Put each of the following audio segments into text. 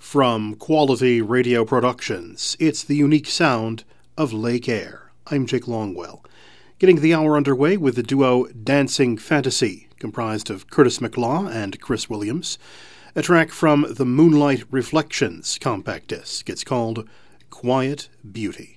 From Quality Radio Productions, it's the unique sound of Lake Air. I'm Jake Longwell, getting the hour underway with the duo Dancing Fantasy, comprised of Curtis McLaw and Chris Williams. A track from the Moonlight Reflections compact disc. It's called Quiet Beauty.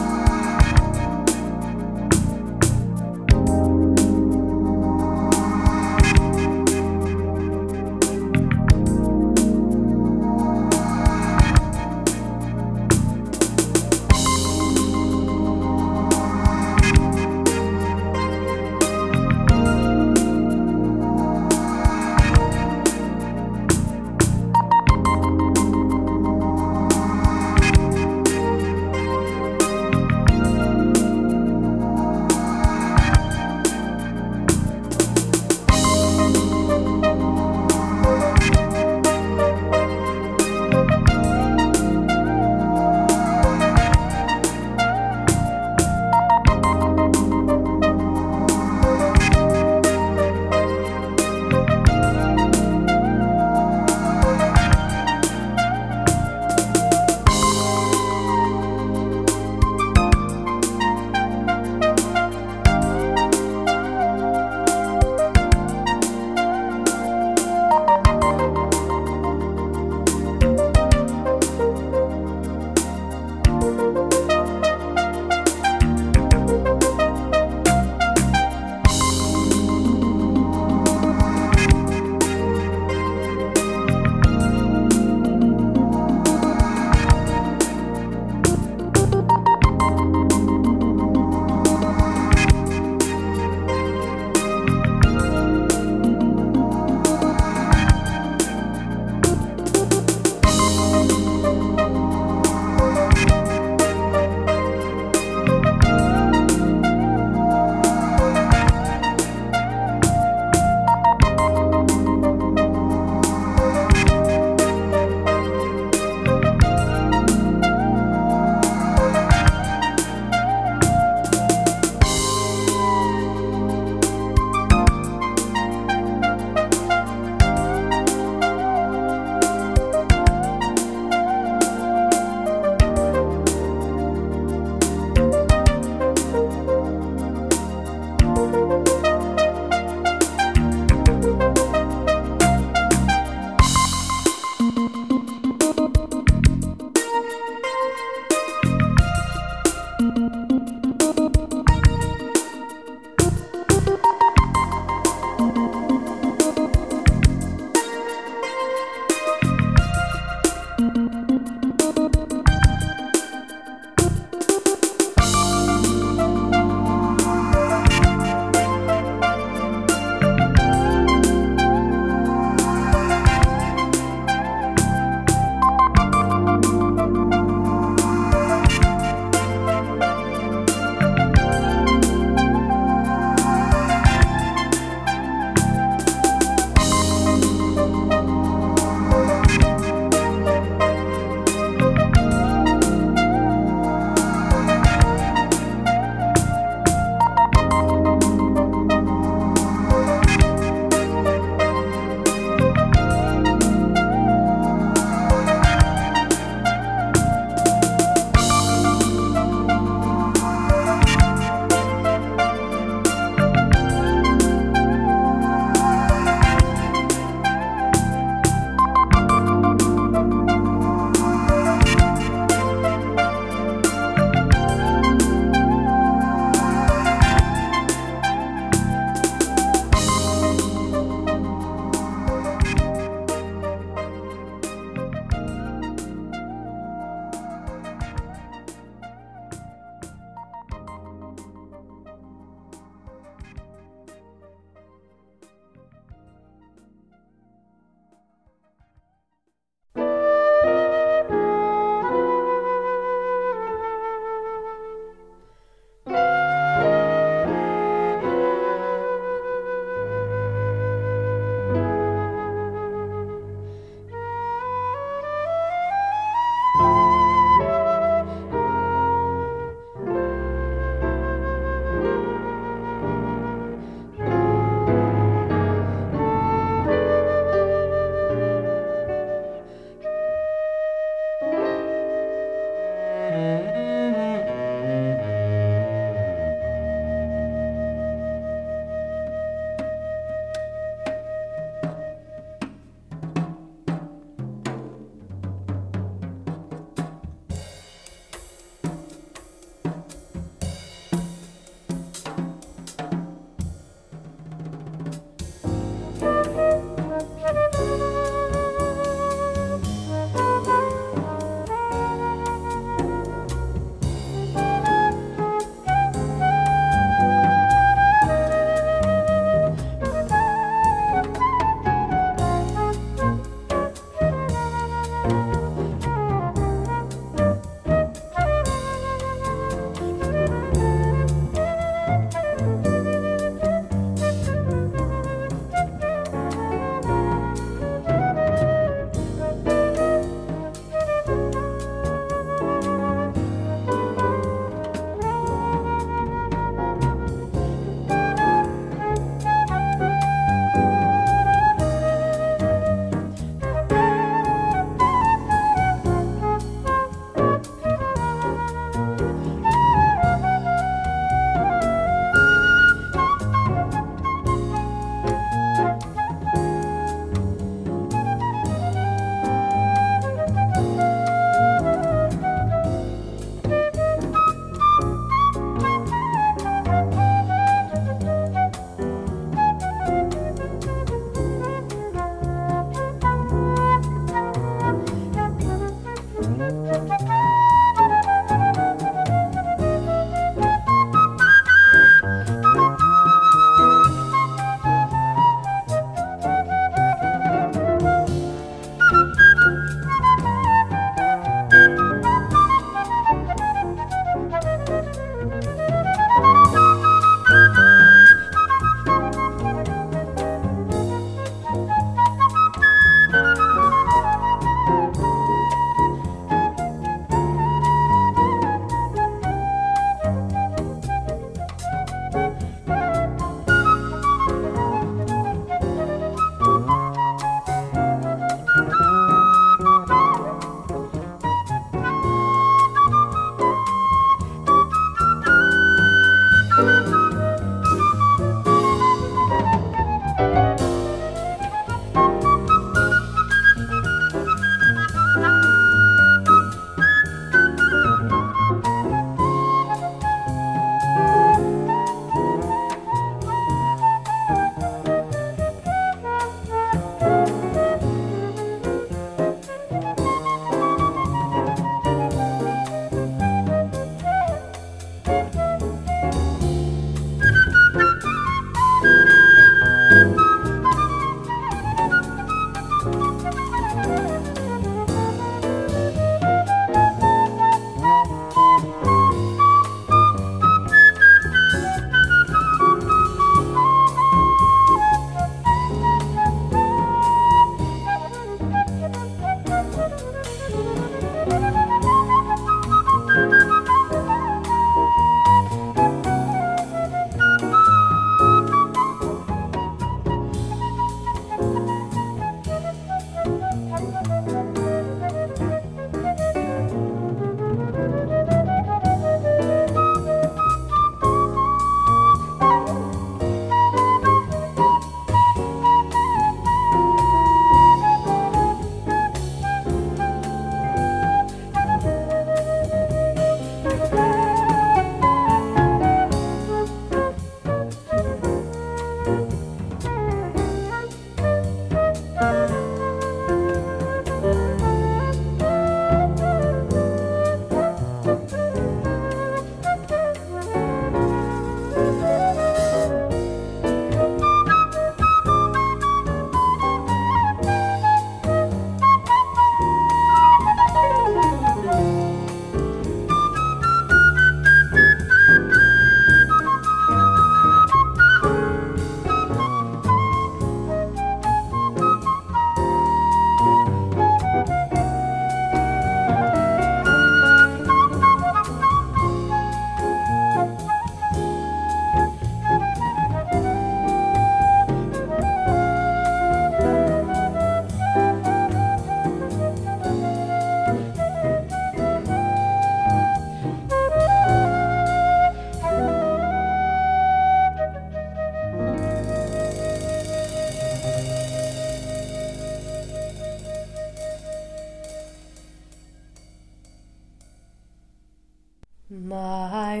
My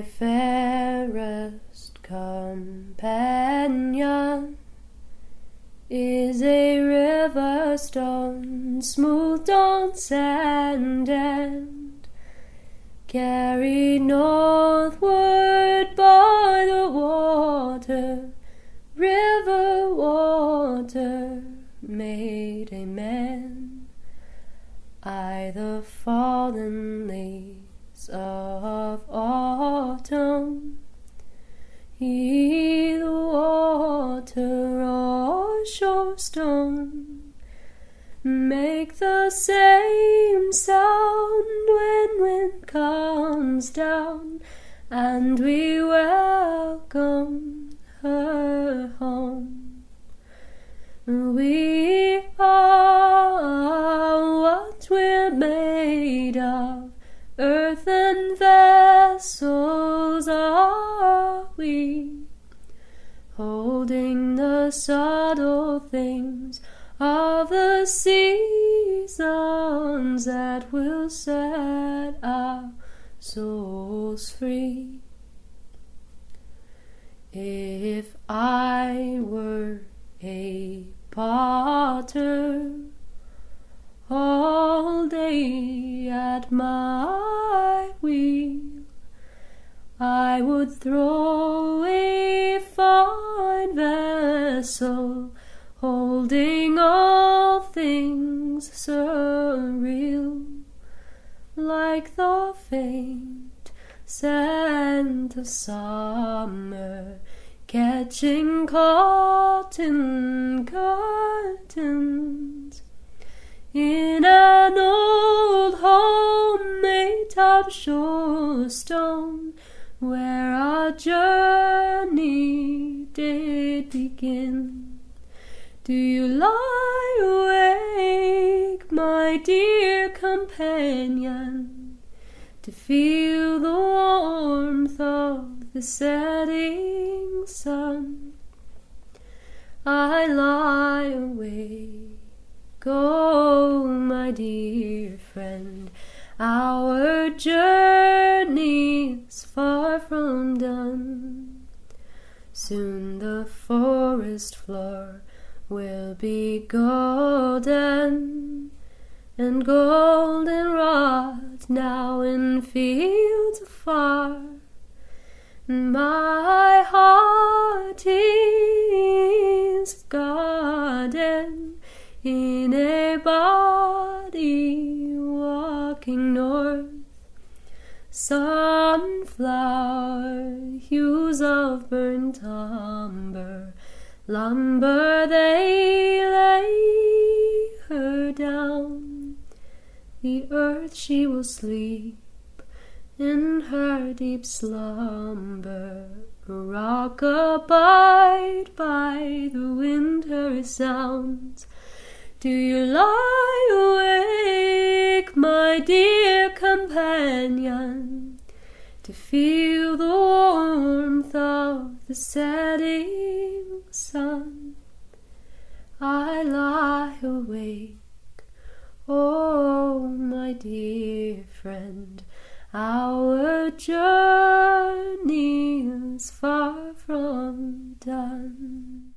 fairest companion is a river stone smoothed on sand and carried northward by the water. River water made a man. I, the fallen leaves of autumn, he, the water or shore stone, make the same sound when wind comes down, and we welcome her home. We are what we're made of, earthen vessels are we, holding the subtle things of the seasons that will set our souls free. If I were a potter, all day at my wheel. I would throw a fine vessel, holding all things surreal, like the faint scent of summer, catching cotton curtains in an old homemade top shore stone, where our journey did begin. Do you lie awake, my dear companion, to feel the warmth of the setting sun? I lie awake, oh, my dear friend, our journey is far from done. Soon the forest floor will be golden, and goldenrod now in fields afar. My heart is a garden in a body walking north. Sunflower hues of burnt lumber, they lay her down. The earth she will sleep in her deep slumber, rock-a-bye by the wintry sounds. Do you lie awake, my dear companion, to feel the warmth of the setting sun? I lie awake, oh, my dear friend, our journey is far from done.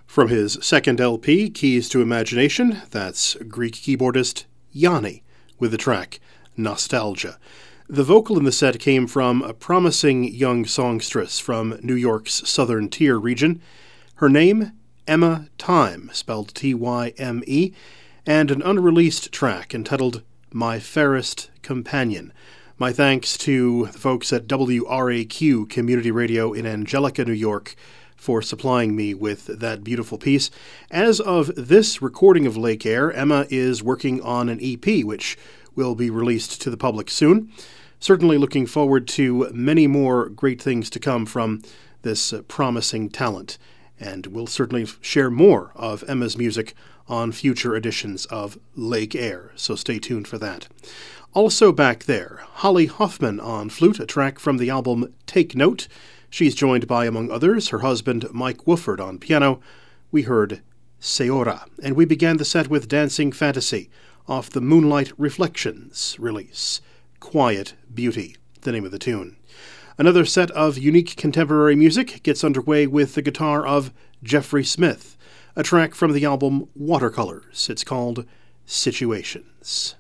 From his second LP, Keys to Imagination, that's Greek keyboardist Yanni with the track Nostalgia. The vocal in the set came from a promising young songstress from New York's Southern Tier region. Her name, Emma Time, spelled Tyme, and an unreleased track entitled My Fairest Companion. My thanks to the folks at WRAQ Community Radio in Angelica, New York, for supplying me with that beautiful piece. As of this recording of Lake Air, Emma is working on an EP, which will be released to the public soon. Certainly looking forward to many more great things to come from this promising talent, and we'll certainly share more of Emma's music on future editions of Lake Air, so stay tuned for that. Also back there, Holly Hoffman on flute, a track from the album Take Note. She's joined by, among others, her husband Mike Wooford on piano. We heard Seora, and we began the set with Dancing Fantasy off the Moonlight Reflections release. Quiet Beauty, the name of the tune. Another set of unique contemporary music gets underway with the guitar of Jeffrey Smith, a track from the album Watercolors. It's called Situations.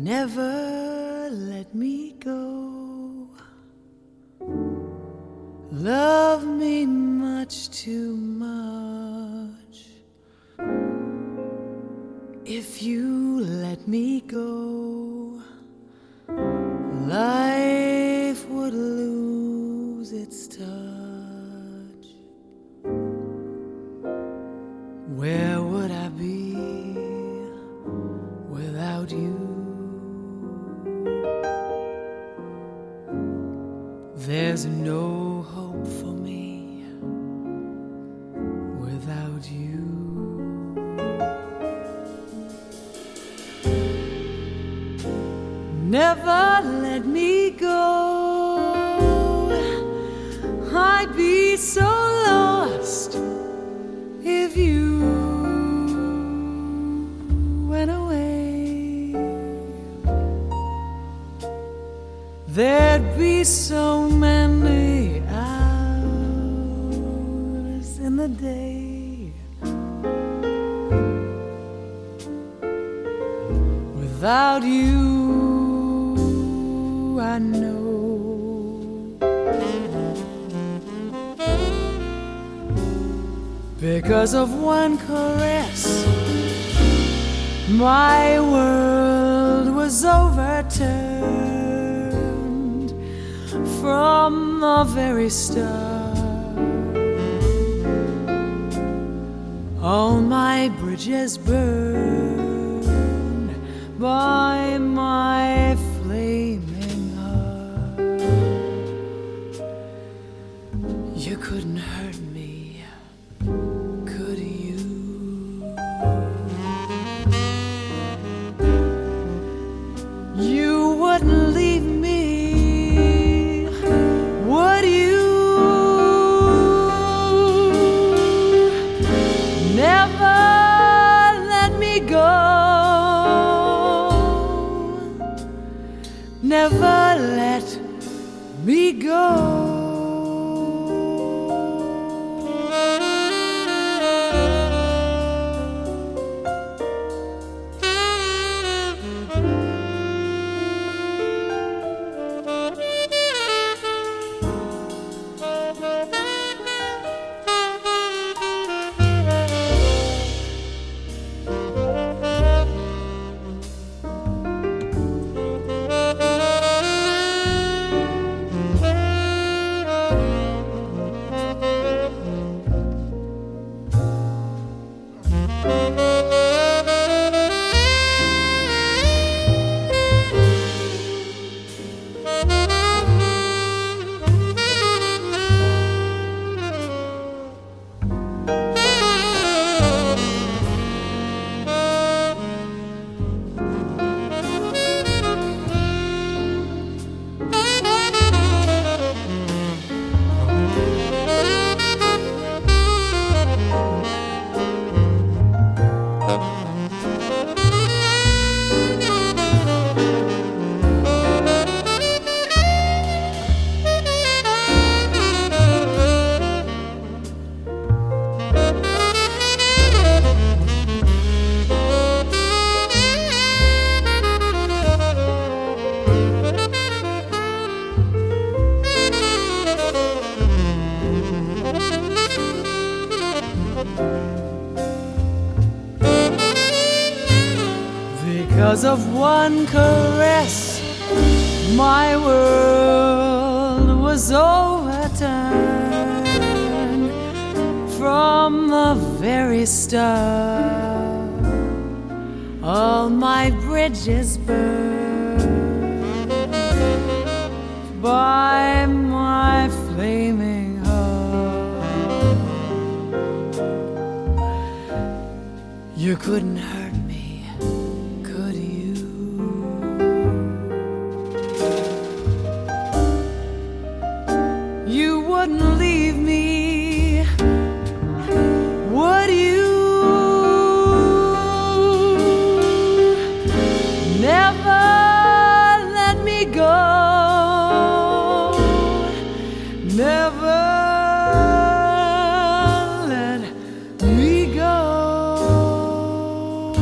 Never let me go. Love me much too much. If you let me go, life would lose its touch. Where would I be without you? There's no hope for me without you. Never let me go. I'd be so lost if you went away. There'd be so many hours in the day without you. I know, because of one caress, my world was overturned from the very start. All my bridges burned by my flaming heart. You couldn't hurt me, could you? You wouldn't leave me, would you? Never let me go. Never let me go. Because of one caress, my world was overturned from the very start. All my bridges burned by my flaming heart. You couldn't hurt me, could you? You wouldn't leave me, would you? Never let me go. Never let me go.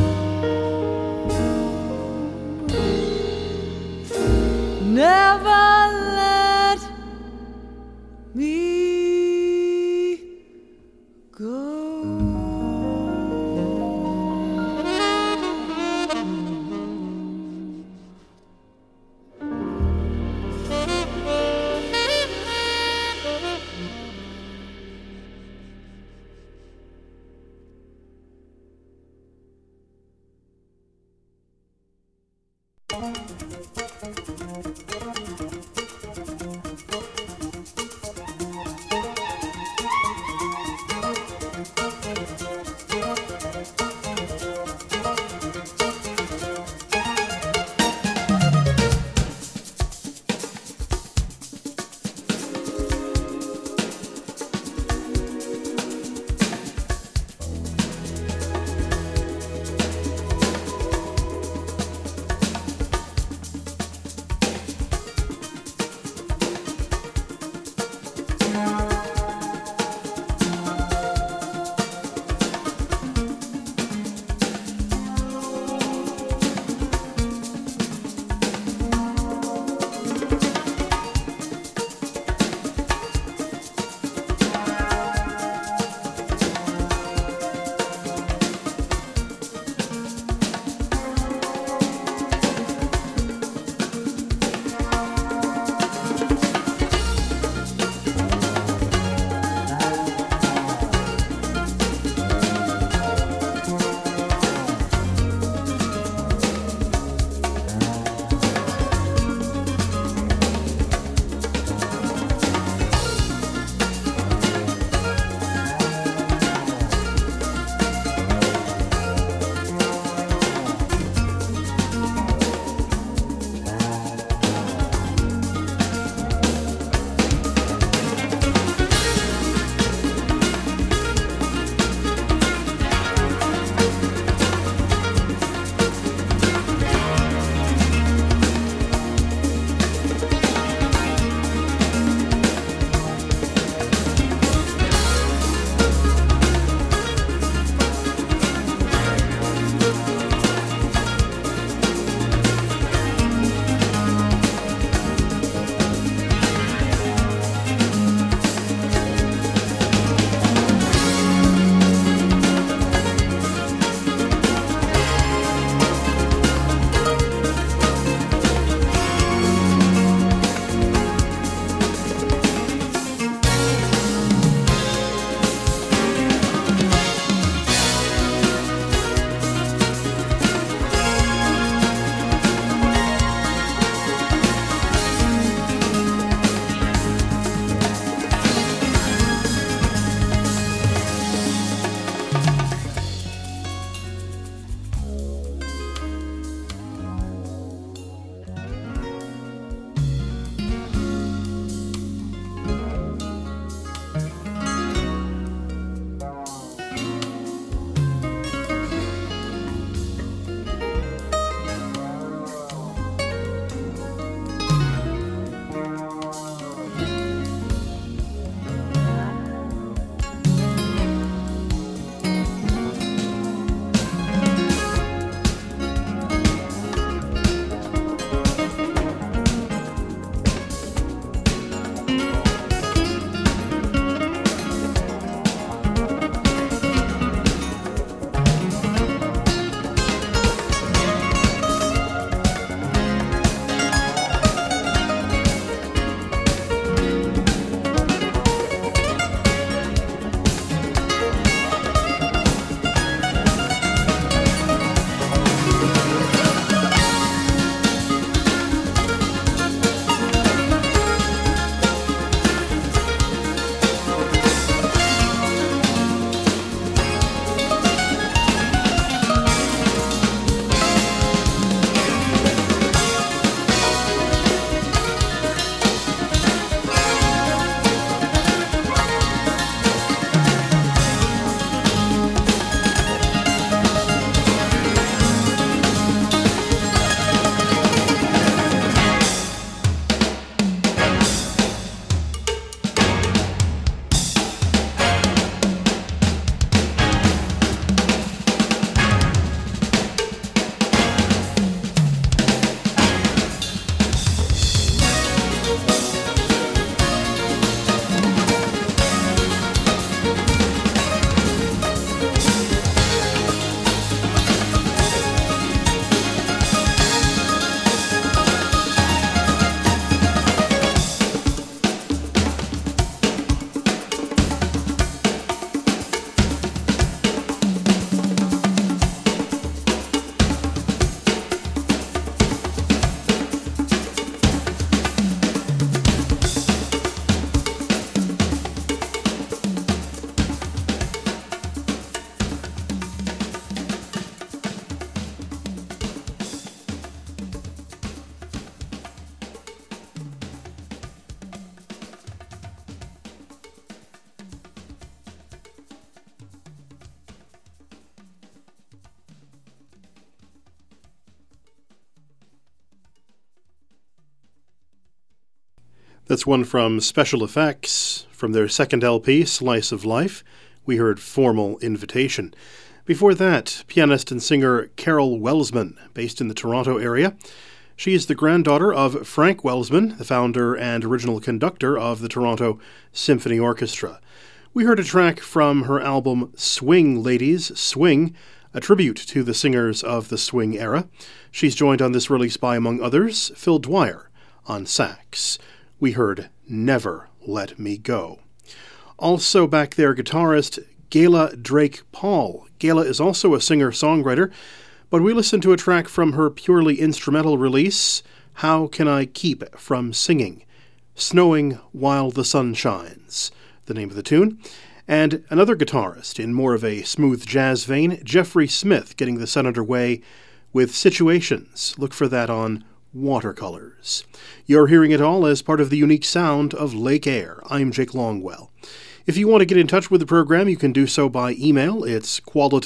That's one from Special Effects. From their second LP, Slice of Life, we heard Formal Invitation. Before that, pianist and singer Carol Welsman, based in the Toronto area. She is the granddaughter of Frank Welsman, the founder and original conductor of the Toronto Symphony Orchestra. We heard a track from her album Swing Ladies, Swing, a tribute to the singers of the swing era. She's joined on this release by, among others, Phil Dwyer on sax. We heard Never Let Me Go. Also back there, guitarist Gayla Drake Paul. Gayla is also a singer-songwriter, but we listened to a track from her purely instrumental release, How Can I Keep From Singing? Snowing While the Sun Shines, the name of the tune. And another guitarist in more of a smooth jazz vein, Jeffrey Smith, getting the set underway with Situations. Look for that on Watercolors. You're hearing it all as part of the unique sound of Lake Air. I'm Jake Longwell. If you want to get in touch with the program, you can do so by email. It's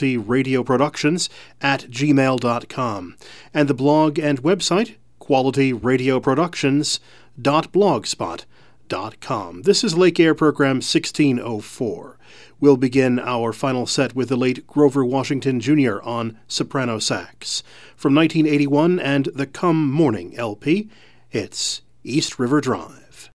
qualityradioproductions@gmail.com. And the blog and website, qualityradioproductions.blogspot.com. This is Lake Air Program 1604. We'll begin our final set with the late Grover Washington Jr. on soprano sax. From 1981 and the Come Morning LP, it's East River Drive.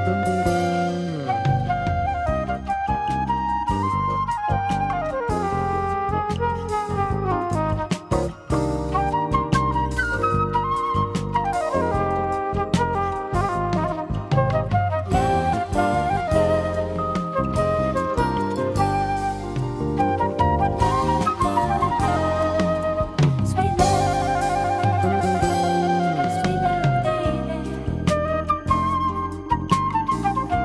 Sweet love, baby.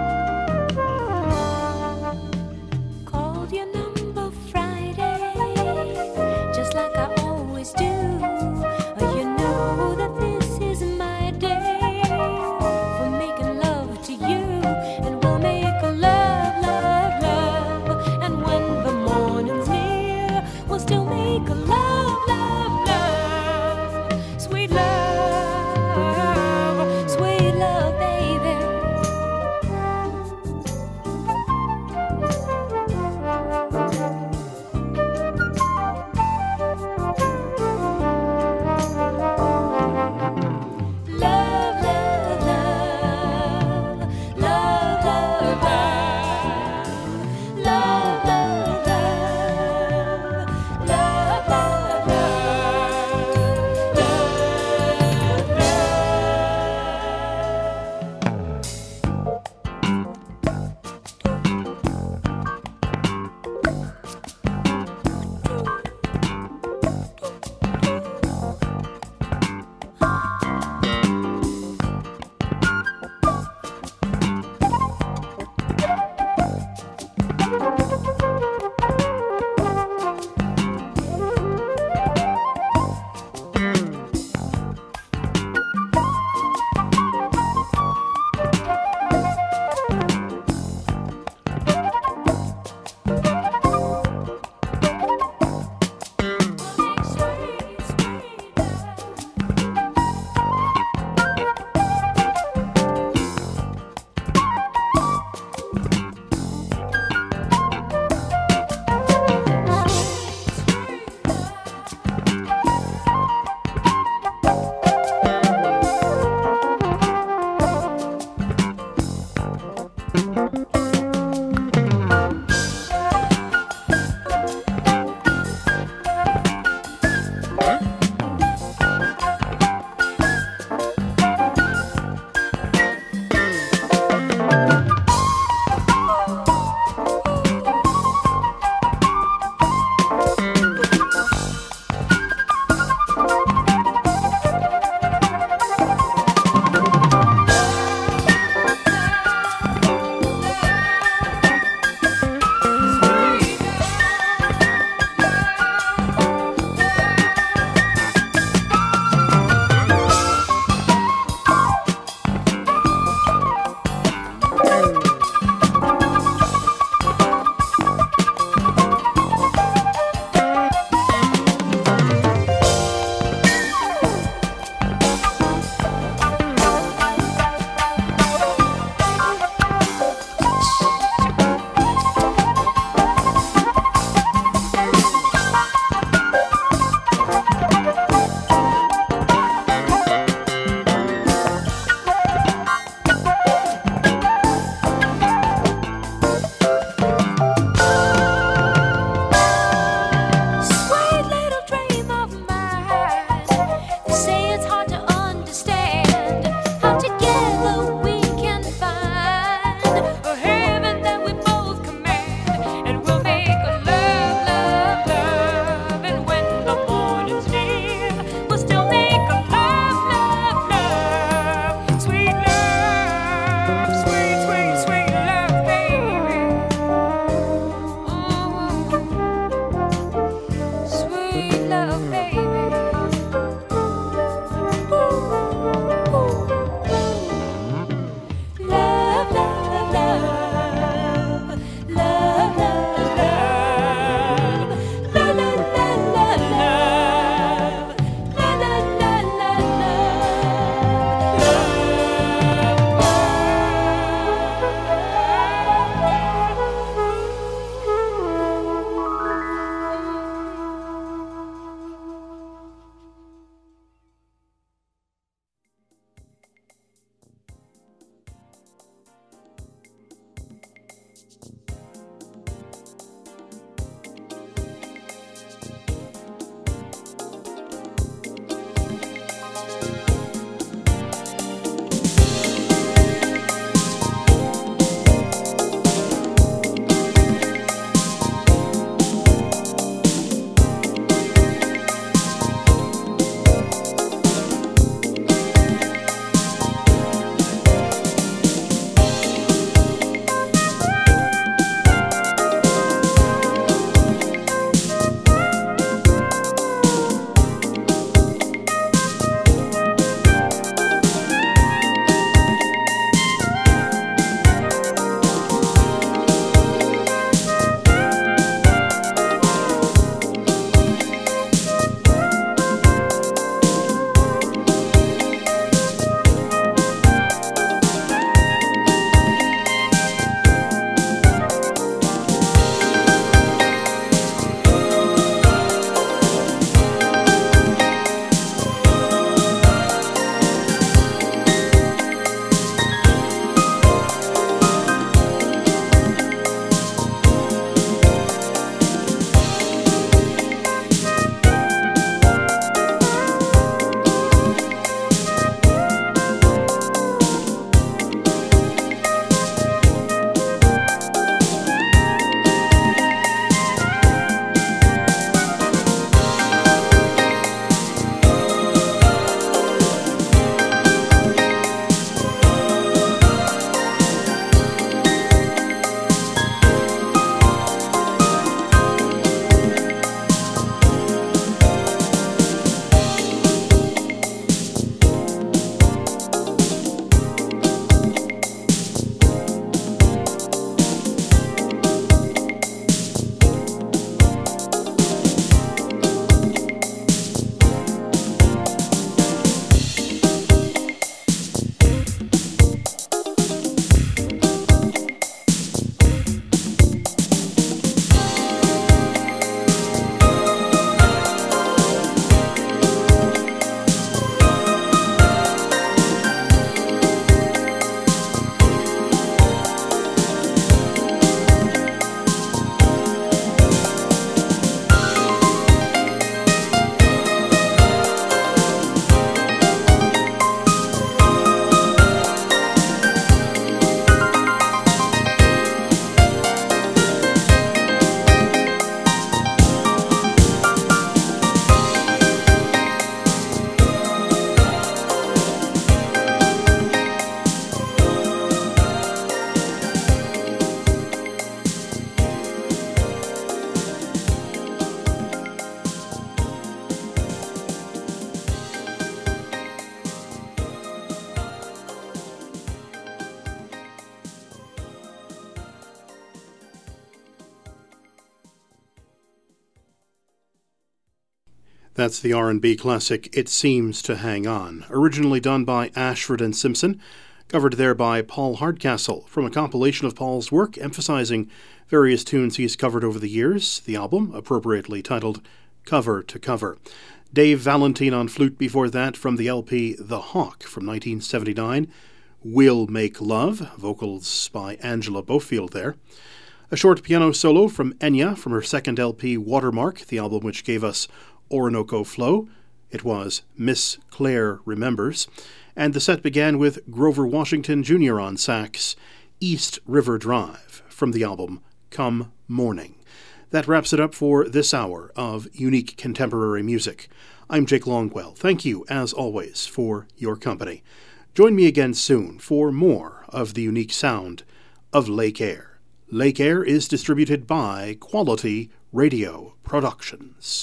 That's the R&B classic It Seems to Hang On, originally done by Ashford and Simpson, covered there by Paul Hardcastle from a compilation of Paul's work emphasizing various tunes he's covered over the years, the album appropriately titled Cover to Cover. Dave Valentine on flute before that from the LP The Hawk from 1979, We'll Make Love, vocals by Angela Bofield there. A short piano solo from Enya from her second LP Watermark, the album which gave us Orinoco Flow. It was Miss Claire Remembers. And the set began with Grover Washington Jr. on sax, East River Drive, from the album Come Morning. That wraps it up for this hour of Unique Contemporary Music. I'm Jake Longwell. Thank you, as always, for your company. Join me again soon for more of the unique sound of Lake Air. Lake Air is distributed by Quality Radio Productions.